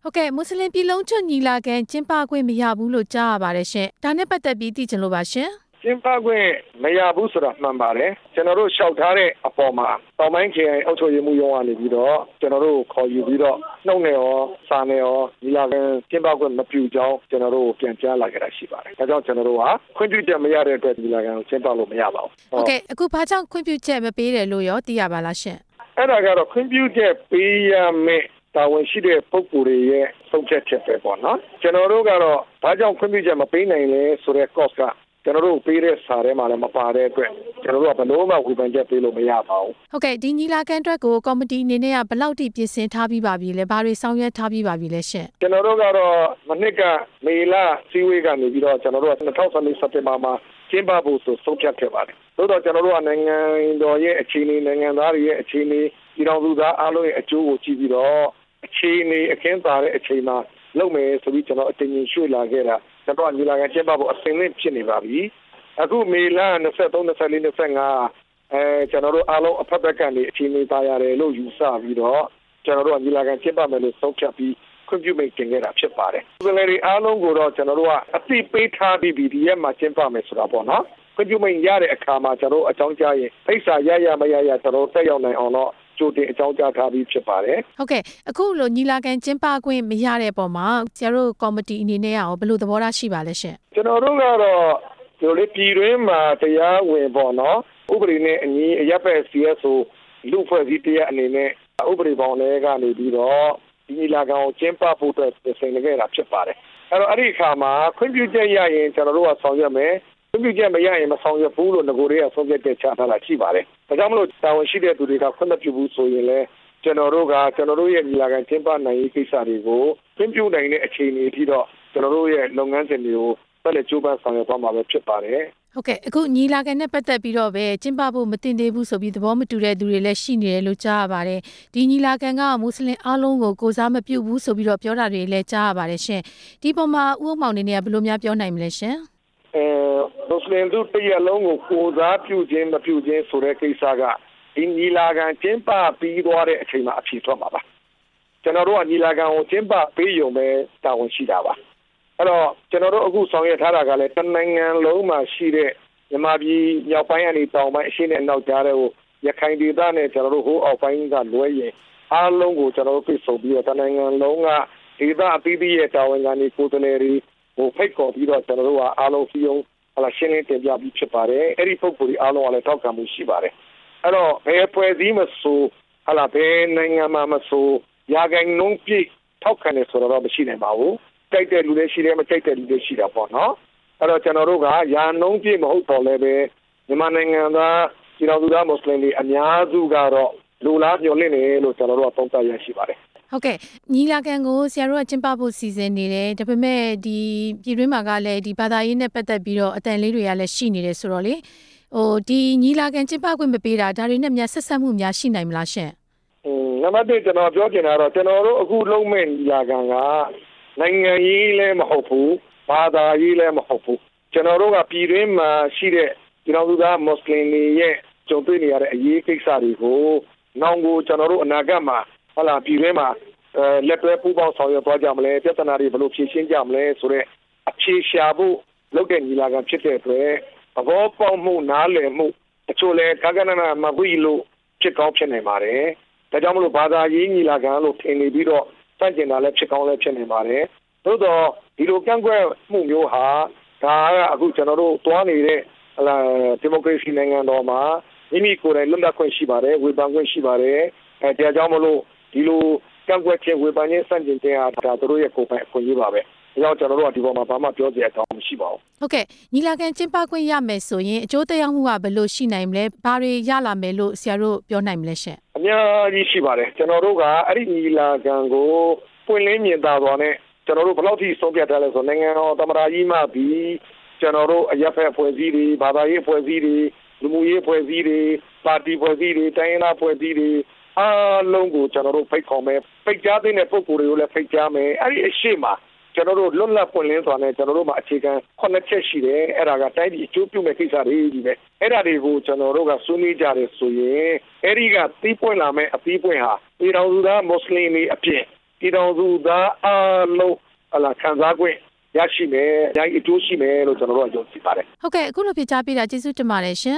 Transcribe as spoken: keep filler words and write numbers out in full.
ဟုတ်ကဲ့မွတ်စလင်ပြည်လုံးကျွတ်ညီလာခံကျင်းပခွင့်မရဘူးလို့ကြားရပါတယ်ရှင်ဒါနဲ့ပတ်သက်ပြီးသိချင်လို့ပါရှင်ကျင်းပခွင့်မရဘူးဆိုတာမှန်ပါတယ်ကျွန်တော်တို့လျှောက်ထားတဲ့အပေါ်မှာတောင်ပိုင်းခရိုင်အုပ်ချုပ်ရေးမှူးရုံးကနေပြီးတော့ကျွန်တော်တို့ခေါ်ယူပြီးတော့နှုတ်နဲ့ရောစာနဲ့ရောညီလာခံကျင်းပခွင့်မပြုကြောင်းကျွန်တော်တို့ပြန်ကြားလာကြတာရှိပါတယ်ဒါကြောင့်ကျွန်တော်တို့ကခွင့်ပြုချက်မရတဲ့အတွက်ညီလာခံကိုကျင်းပလို့မရပါဘူးဟုတ်ကဲ့အခုဘာကြောင့်ခွင့်ပြုချက်မပေးတယ်လို့ရောသိရပါလားရှင်အဲ့ဒါကတော့ခွင့်ပြုချက်ပေးရမယ်တာဝန်ရှိတဲ့ပုဂ္ဂိုလ်တွေရဲ့ဆုံးဖြတ်ချက်ပဲပေါ့နော်ကျွန်တော်တို့ကတော့ဘာကြောင့်ခွင့်ပြုချက်မပေးနိုင်လဲဆိုတဲ့ cost ကကျွန်တော်တို့ပေးတဲ့စာထဲမှာလည်းမပါတဲ့အတွက်ကျွန်တော်တို့ကဘယ်လို့မှဝေဖန်ချက်ပေးလို့မရပါဘူးဟုတ်ကဲ့ဒီညီလာခံအတွက်ကိုကော်မတီအနေနဲ့ကဘယ်လောက်ထိပြင်ဆင်ထားပြီးပါပြီလဲဘာတွေဆောင်ရွက်ထားပြီးပါပြီလဲရှင်ကျွန်တော်တို့ကတော့မနှစ်ကမေလစီဝေးကနေပြီးတော့ကျွန်တော်တို့ကနှစ်thousand fourteenစက်တင်ဘာမှာကျင်းပဖို့ဆိုဆုံးဖြတ်ခဲ့ပါတယ်သို့တော့ကျွန်တော်တို့ကနိုင်ငံတော်ရဲ့အခြေအနေနိုင်ငံသားတွေရဲ့အခြေအနေပြည်တော်သူသားအားလုံးရဲ့အကျိုးကိုကြည့်ပြီးတော့အခြေအနေအခင်းသာတဲ့အချိန်မှာလုပ်မယ်ဆိုပြီးကျွန်တော်အတင်ကြီးရွှေ့လာခဲ့တာကျွန်တော်ညီလာခံကျင်းပဖို့အစဉ်သင့်ဖြစ်နေပါပြီအခုမေလtwenty-three, twenty-four, twenty-fiveအဲကျွန်တော်တို့အားလုံးအဖက်ဖက်ကနေအခြေအနေသာရတယ်လို့ယူဆပြီးတော့ကျွန်တော်တို့ညီလာခံကျင်းပမယ်လို့ဆုံးဖြတ်ပြီးခွင့်ပြုမိန့်တင်ခဲ့တာဖြစ်ပါတယ်ဒီလိုတွေအားလုံးကိုတော့ကျွန်တော်တို့ကအသိပေးထားပြီးဒီရက်မှာကျင်းပမယ်ဆိုတာပေါ့နော်ခွင့်ပြုမိန့်ရတဲ့အခါမှာကျွန်တော်တို့အကြောင်းကြားရင်ဖိတ်စာရရမရရကျွန်တော်တက်ရောက်နိုင်အောင်တော့ကြိုတင်အကြောင်းကြားထားပြီးဖြစ်ပါတယ်ဟုတ်ကဲ့အခုလိုညီလာခံကျင်းပခွင့်မရတဲ့အပေါ်မှာဆရာတို့ကော်မတီအနေနဲ့ရောဘယ်လိုသဘောထားရှိပါလဲရှင်ကျွန်တော်တို့ကတော့ဒီလိုပြည်တွင်းမှာတရားဝင်ပေါ့နော်ဥပဒေနဲ့အညီအရပ်ဘက် C S O လူဖွဲ့စည်းတရားအနေနဲ့ဥပဒေပေါင်းတွေကနေပြီးတော့ဒီညီလာခံကိုကျင်းပဖို့အတွက်ပြင်ဆင်ခဲ့တာဖြစ်ပါတယ်အဲ့တော့အဲ့ဒီအခါမှာခွင့်ပြုချက်ရရင်ကျွန်တော်တို့ကဆောင်ရွက်မယ်ခွင့်ပြုချက်မရရင်မဆောင်ရွက်ဘူးလို့ငကိုတွေကဆုံးဖြတ်ချက်ချထားတာရှိပါတယ်ဒါကြောင့်မလို့တာဝန်ရှိတဲ့သူတွေကခွင့်မပြုဘူးဆိုရင်လည်းကျွန်တော်တို့ကကျွန်တော်တို့ရဲ့ညီလာခံကျင်းပနိုင်ရေးကိစ္စတွေကိုခွင့်ပြုနိုင်တဲ့အခြေအနေအထိတော့ကျွန်တော်တို့ရဲ့လုပ်ငန်းစဉ်တွေကိုဆက်လက်ကြိုးပမ်းဆောင်ရွက်သွားမှာပဲဖြစ်ပါတယ်ဟုတ်ကဲ့အခုညီလာခံနဲ့ပတ်သက်ပြီးတော့ပဲကျင်းပဖို့မတင်သေးဘူးဆိုပြီးသဘောမတူတဲ့သူတွေလည်းရှိနေတယ်လို့ကြားရပါတယ်ဒီညီလာခံကမွတ်စလင်အားလုံးကိုကိုစားမပြုဘူးဆိုပြီးတော့ပြောတာတွေလည်းကြားရပါတယ်ရှင်ဒီပုံမှာဥအောင်မောင်နေနေကဘယ်လိုများပြောနိုင်မလဲရှင်အဲမွတ်စလင်တို့တရက်လုံးကိုကိုစားပြုခြင်းမပြုခြင်းဆိုတဲ့ကိစ္စကဒီညီလာခံကျင်းပပြီးသွားတဲ့အချိန်မှာအဖြေထွက်မှာပါကျွန်တော်တို့ကညီလာခံကိုကျင်းပပေးရုံပဲတာဝန်ရှိတာပါအဲ့တော့ကျွန်တော်တို့အခုဆောင်ရွက်ထားတာကလည်းတနိုင်ငံလုံးမှာရှိတဲ့မြန်မာပြည်မြောက်ပိုင်းကနေတောင်ပိုင်းအရှေ့နဲ့အနောက်ကြားတဲ့ကိုရခိုင်ဒေသနဲ့ကျွန်တော်တို့ဟိုအောက်ပိုင်းကလွဲရင်အားလုံးကိုကျွန်တော်တို့ပြည့်စုံပြီးတော့တနိုင်ငံလုံးကဒေသအသီးသီးရဲ့တာဝန်ခံတွေကိုယ်စားလှယ်တွေဟိုဖိတ်ခေါ်ပြီးတော့ကျွန်တော်တို့ကအားလုံးစီယုံဟလာရှင်းလင်းတင်ပြပြီးဖြစ်ပါတယ်အဲ့ဒီပုဂ္ဂိုလ်တွေအားလုံးကလည်းထောက်ခံမှုရှိပါတယ်အဲ့တော့ဘယ်ဖွဲ့စည်းမဆိုဟလာဘယ်နိုင်ငံမှာမဆိုရာဂိုင်နှုန်းပြည့်ထောက်ခံနေဆိုတော့မရှိနိုင်ပါဘူးကြိုက်တဲ့လူတွေရှိတယ်မကြိုက်တဲ့လူတွေရှိတာပေါ့နော်အဲ့တော့ကျွန်တော်တို့ကရာနှုန်းပြည့်မဟုတ်တော့လည်းပဲမြန်မာနိုင်ငံသားပြည်တော်သူသားမွတ်စလင်တွေအများစုကတော့လူလားမျှော်လင့်နေလို့ကျွန်တော်တို့ကသုံးသပ်ရရှိပါတယ်ဟုတ်ကဲ့ညီလာခံကိုဆရာတို့ကကျင်းပဖို့စီစဉ်နေတယ်ဒါပေမဲ့ဒီပြည်တွင်းမှာကလည်းဒီဘာသာရေးနဲ့ပတ်သက်ပြီးတော့အတန်လေးတွေကလည်းရှိနေတယ်ဆိုတော့လေဟိုဒီညီလာခံကျင်းပခွင့်မပေးတာဒါတွေနဲ့များဆက်ဆက်မှုများရှိနိုင်မလားရှင်အင်းနံပါတ်oneကျွန်တော်ပြောချင်တာတော့ကျွန်တော်တို့အခုလုံးမဲ့ညီလာခံကနိုင်ငံရေးလည်းမဟုတ်ဘူးဘာသာရေးလည်းမဟုတ်ဘူးကျွန်တော်တို့ကပြည်တွင်းမှာရှိတဲ့ပြည်တော်သူသားမွတ်စလင်တွေရဲ့ကြုံတွေ့နေရတဲ့အရေးကိစ္စတွေကိုနောက်ကိုကျွန်တော်တို့အနာဂတ်မှာဟလာပြည်တွင်းမှာအဲလက်တွဲပူးပေါင်းဆောင်ရွက်သွားကြမလဲပြဿနာတွေဘယ်လိုဖြေရှင်းကြမလဲဆိုတော့အခြေရှာဖို့လုပ်တဲ့ညီလာခံဖြစ်တဲ့အတွက်သဘောပေါက်မှုနားလည်မှုတချို့လဲကကနနာမဝီလို့ဖြစ်ကောင်းဖြစ်နေပါတယ်ဒါကြောင့်မလို့ဘာသာရေးညီလာခံလို့ထင်နေပြီးတော့စန့်ကျင်တာလည်းဖြစ်ကောင်းလည်းဖြစ်နေပါတယ်သို့တော့ဒီလိုကန့်ကွက်မှုမျိုးဟာဒါကအခုကျွန်တော်တို့တွားနေတဲ့ဟလာဒီမိုကရေစီနိုင်ငံတော်မှာမိမိကိုယ်တိုင်လွတ်လပ်ခွင့်ရှိပါတယ်ဝေဖန်ခွင့်ရှိပါတယ်အဲဒါကြောင့်မလို့ဒီလိုကန့်ကွက်ခြင်းဝေဖန်ခြင်းစန့်ကျင်ခြင်းဟာဒါတို့ရဲ့ကိုယ်ပိုင်အခွင့်အရေးပါပဲ။ဒါကြောင့်ကျွန်တော်တို့ကဒီပေါ်မှာဘာမှပြောစရာအကြောင်းမရှိပါဘူး။ဟုတ်ကဲ့ညီလာခံကျင်းပခွင့်ရမယ်ဆိုရင်အကျိုးသက်ရောက်မှုကဘယ်လိုရှိနိုင်မလဲ။ဘာတွေရလာမယ်လို့ဆရာတို့ပြောနိုင်မလဲရှင်။အများကြီးရှိပါတယ်။ကျွန်တော်တို့ကအဲ့ဒီညီလာခံကိုပွင့်လင်းမြင်သာစွာနဲ့ကျွန်တော်တို့ဘယ်လောက်ထိဆုံးဖြတ်ထားလဲဆိုနိုင်ငံတော်သမ္မတကြီးမှပြီးကျွန်တော်တို့အရပ်ဖက်အဖွဲ့အစည်းတွေဘာသာရေးအဖွဲ့အစည်းတွေလူမှုရေးအဖွဲ့အစည်းတွေပါတီအဖွဲ့အစည်းတွေတိုင်းရင်းသားအဖွဲ့အစည်းတွေအားလုံးကိုကျွန်တော်တို့ဖိတ်ခေါ်မယ်ဖိတ်ကြားတဲ့ပုဂ္ဂိုလ်တွေကိုလည်းဖိတ်ကြားမယ်အဲ့ဒီအရှိမကျွန်တော်တို့လွတ်လပ်ပွင့်လင်းစွာနဲ့ကျွန်တော်တို့မှာအခြေခံခုနှစ်ချက်ရှိတယ်အဲ့ဒါကတိုင်းပြည်အကျိုးပြုမဲ့ကိစ္စတွေကြီးပဲအဲ့ဒါတွေကိုကျွန်တော်တို့ကဆွေးနွေးကြတယ်ဆိုရင်အဲ့ဒီကတီးပွင့်လာမဲ့အပြီးပွင့်ဟာပြည်တော်သူသားမွတ်စလင်တွေအဖြစ်တပြည်တော်စုသားအားလုံးအလားခံစား권ရရှိမယ်အများကြီးအကျိုးရှိမယ်လို့ကျွန်တော်တို့ယုံကြည်ပါတယ်ဟုတ်ကဲ့အခုလိုဖြေကြားပေးတာကျေးဇူးတင်ပါတယ်ရှင်